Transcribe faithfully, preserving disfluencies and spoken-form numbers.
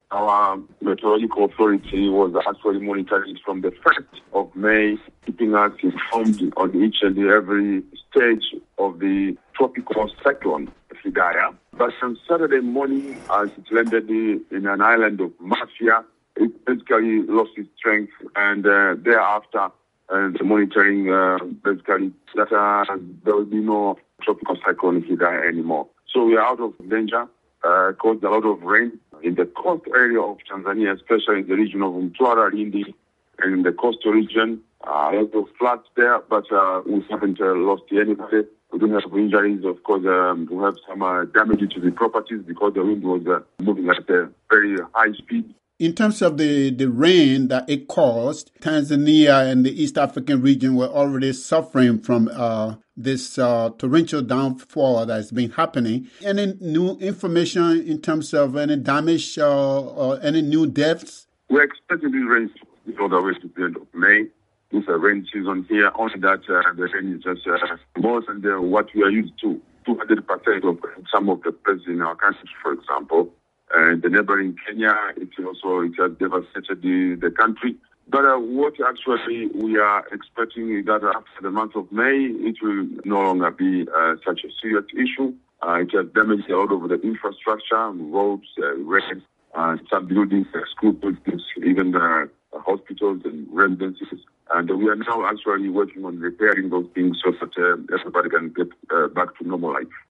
Our meteorological authority was actually monitoring it from the first of May, keeping us informed on each and every stage of the tropical cyclone, Hidaya. But on Saturday morning, as it landed in an island of Mafia, it basically lost its strength, and uh, thereafter, uh, the monitoring uh, basically that uh, there will be no tropical cyclone Hidaya anymore. So we are out of danger. Uh, caused a lot of rain in the coast area of Tanzania, especially in the region of Mtwara, Lindi, and in the coastal region. Uh, a lot of floods there, but uh, we haven't uh, lost anybody. We don't have injuries. Of course, um, we have some uh, damage to the properties because the wind was uh, moving at a very high speed. In terms of the, the rain that it caused, Tanzania and the East African region were already suffering from uh, this uh, torrential downfall that's been happening. Any new information in terms of any damage uh, or any new deaths? We're expecting this rain to go all the way to the end of May. It's a rain season here. Only that uh, the rain is just uh, more than the, what we are used to. two hundred percent of some of the places in our country, for example. And the neighboring Kenya, it also it has devastated the, the country. But uh, what actually we are expecting is that after the month of May, it will no longer be uh, such a serious issue. Uh, it has damaged a lot of the infrastructure, roads, uh, roads, uh, some buildings, uh, school buildings, even uh, hospitals and residences. And we are now actually working on repairing those things so that uh, everybody can get uh, back to normal life.